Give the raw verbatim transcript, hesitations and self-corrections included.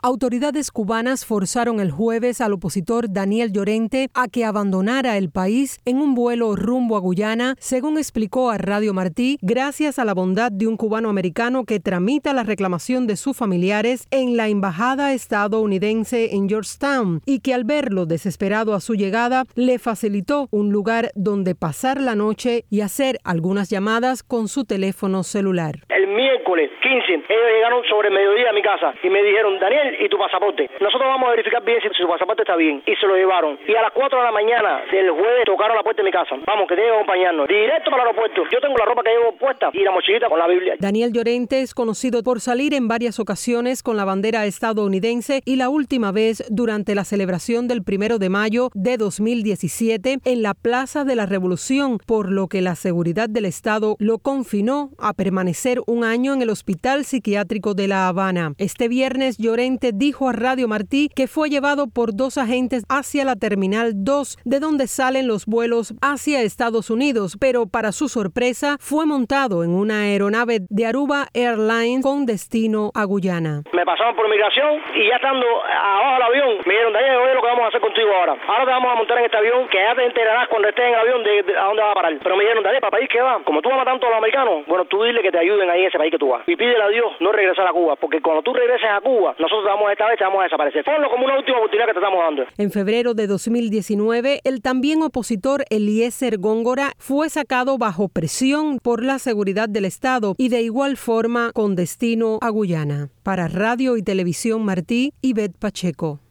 Autoridades cubanas forzaron el jueves al opositor Daniel Llorente a que abandonara el país en un vuelo rumbo a Guyana, según explicó a Radio Martí, gracias a la bondad de un cubano-americano que tramita la reclamación de sus familiares en la embajada estadounidense en Georgetown y que al verlo desesperado a su llegada, le facilitó un lugar donde pasar la noche y hacer algunas llamadas con su teléfono celular. El miércoles quince, ellos llegaron sobre el mediodía a mi casa y me dijeron, Daniel, ¿y tu pasaporte? Nosotros vamos a verificar bien si su pasaporte está bien. Y se lo llevaron. Y a las cuatro de la mañana del jueves tocaron la puerta de mi casa. Vamos, que tiene que acompañarnos. Directo para el aeropuerto. Yo tengo la ropa que llevo puesta y la mochilita con la Biblia. Daniel Llorente es conocido por salir en varias ocasiones con la bandera estadounidense y la última vez durante la celebración del primero de mayo de dos mil diecisiete en la Plaza de la Revolución, por lo que la seguridad del Estado lo confinó a permanecer un año en el Hospital Psiquiátrico de La Habana. Este viernes, Llorente dijo a Radio Martí que fue llevado por dos agentes hacia la Terminal dos, de donde salen los vuelos hacia Estados Unidos, pero para su sorpresa fue montado en una aeronave de Aruba Airlines con destino a Guyana. Me pasaron por migración y ya estando abajo del avión, me dijeron, Daniel, oye lo que vamos a hacer contigo ahora. Ahora te vamos a montar en este avión, que ya te enterarás cuando estés en el avión de, de a dónde vas a parar. Pero me dijeron, Daniel, ¿para país qué va? Como tú amas tanto a los americanos, bueno, tú dile que te ayuden ahí en ese país que tú vas. Y pídele a Dios no regresar a Cuba, porque cuando tú regreses a Cuba, nosotros vamos esta vez te vamos a desaparecer. Ponlo como una última oportunidad que te estamos dando. En febrero de dos mil diecinueve, el también opositor Eliezer Góngora fue sacado bajo presión por la seguridad del Estado y de igual forma con destino a Guyana. Para Radio y Televisión Martí, Ivette Pacheco.